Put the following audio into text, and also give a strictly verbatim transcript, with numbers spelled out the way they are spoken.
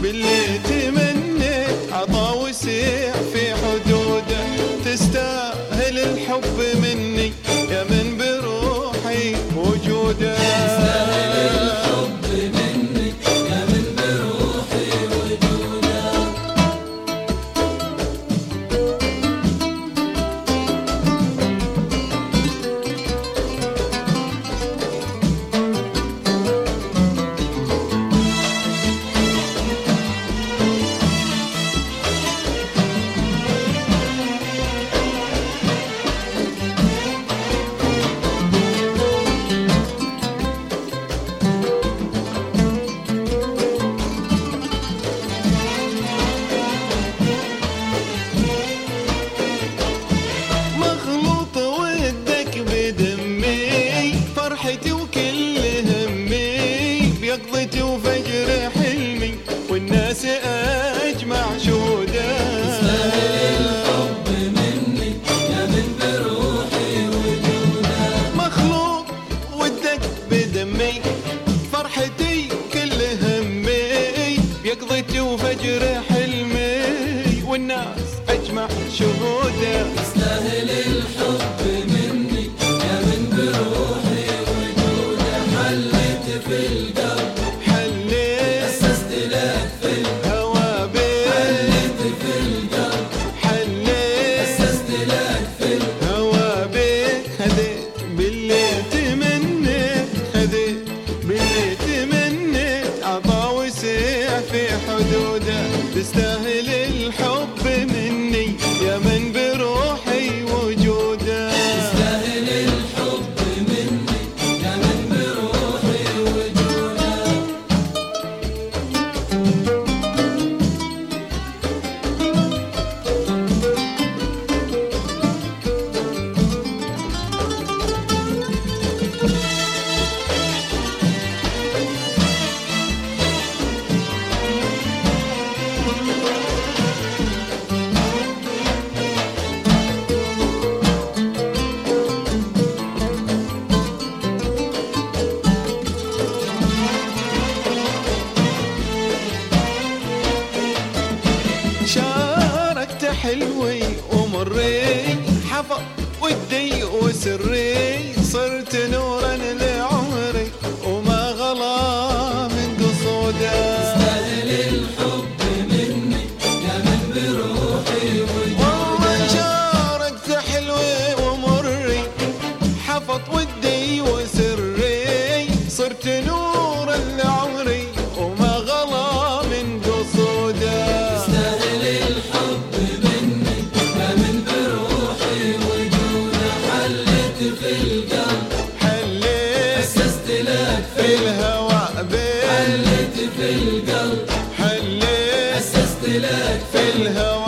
باللي تمنيت عطا وسيع في حدوده، تستاهل الحب مني يا من بروحي وجوده. تستاهل الحب مني يا من بروحي وجوده. فرحتي وكل همي بيقظتي وفجر حلمي والناس أجمع شهوده. تستاهل الحب مني يا من بروحي وجوده. مخلوق ودك بدمي فرحتي وكل همي بيقظتي وفجر حلمي والناس أجمع شهوده. تستاهل الحب مني يا من بروحي وجوده. حليت في القلب حليت أسست لك في الهوى بيك. حليت في القلب حليت أسست لك في الهوى بيك. هديت باللي تمنيت هديت باللي تمنيت عطا وسيع في حدوده. تستاهل الحب مني يا من بروحي وجوده. تستاهل الحب مني يا من بروحي وجوده. شاركت حلوي ومري حفظ ودي وسري. صرت نورا لعمري وما غلا من قصوده. تستاهل الحب مني يا من بروحي وجوده. والله شاركت حلوي ومري حفظ ودي وسري. صرت نورا لعمري وما غلا من قصوده. تستاهل الحب مني يا من بروحي وجوده. حليت في القلب حليت أسست لك في في الهوى بيك. حليت في القلب حليت أسست لك في الهوى